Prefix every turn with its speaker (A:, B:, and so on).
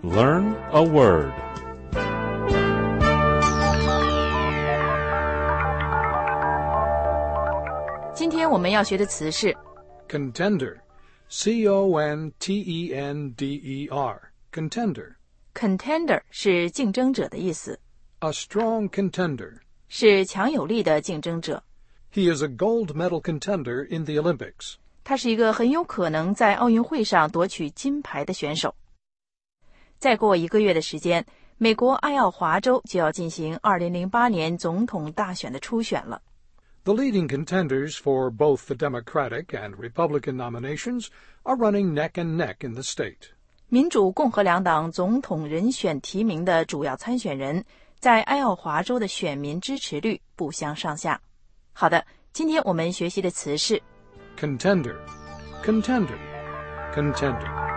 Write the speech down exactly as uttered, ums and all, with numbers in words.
A: Learn a word.
B: Today 今天我们要学的词是
C: Contender, C O N T E N D E R, contender.
B: Contender 是竞争者的意思，
C: A strong contender.
B: 是强有力的竞争者。
C: He is a gold medal contender in the Olympics.
B: 他是一个很有可能在奥运会上夺取金牌的选手。再过一个月的时间，美国爱奥华州就要进行二零零八年总统大选的初选了。
C: The leading contenders for both the Democratic and Republican nominations are running neck and neck in the state.
B: 民主共和两党总统人选提名的主要参选人在爱奥华州的选民支持率不相上下。好的，今天我们学习的词是
C: Contender, contender, contender.